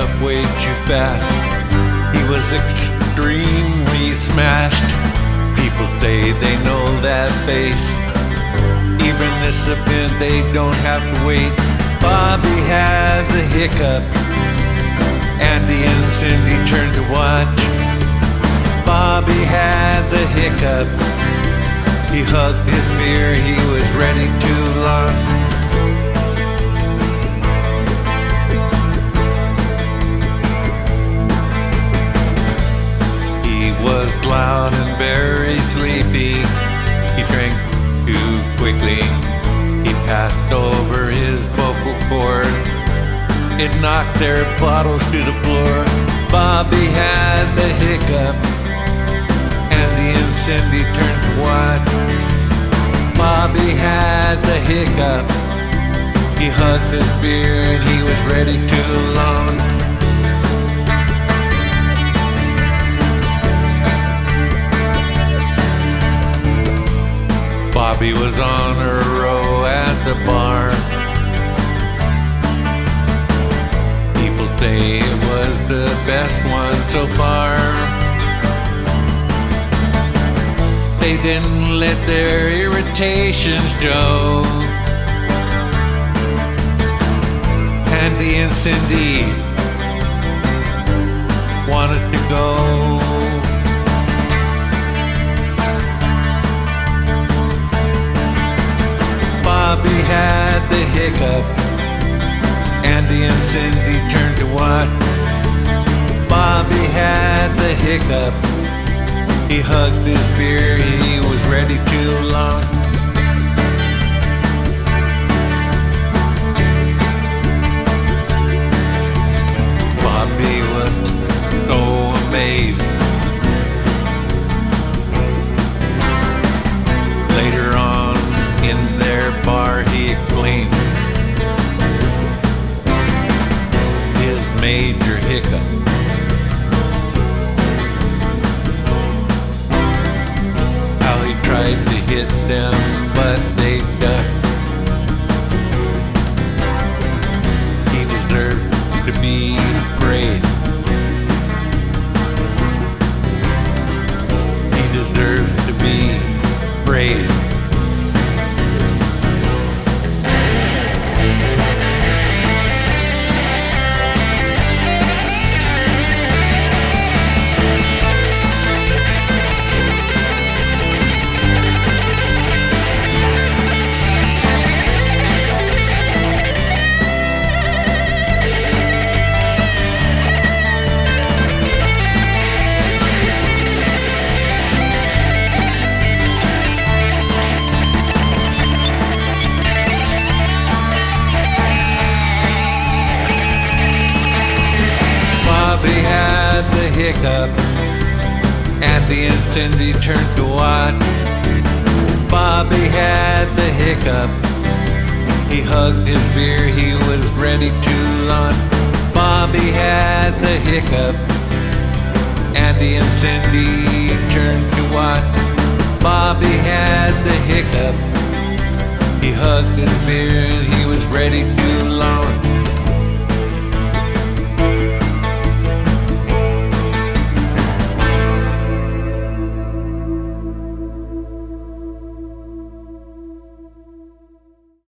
up way too fast. He was extremely smashed. People say they know that face. Even this event, they don't have to wait. Bobby had the hiccup. Andy and Cindy turned to watch. Bobby had the hiccup. He hugged his beer, he was ready to launch. He was loud and very sleepy. He drank too quickly. He passed over his vocal cord. It knocked their bottles to the floor. Bobby had the hiccup. Andy and Cindy turned to watch. Bobby had the hiccup. He hugged his beer and he was ready to launch. Bobby was on a row at the bar. People say it was the best one so far. They didn't let their irritations show. Andy and Cindy wanted to go. Bobby had the hiccup. Andy and Cindy turned to watch. Bobby had the hiccup. He hugged his beer, he was ready to launch. Bobby was so amazed. Later on in their bar, he explained his major hiccup. Tried to hit them, but they ducked. He deserved to be praised. He deserves to be praised. Bobby had the hiccup. Andy and Cindy turned to watch. Bobby had the hiccup. He hugged his beer, he was ready to launch. Bobby had the hiccup. Andy and Cindy turned to watch. Bobby had the hiccup. He hugged his beer and he was ready to launch.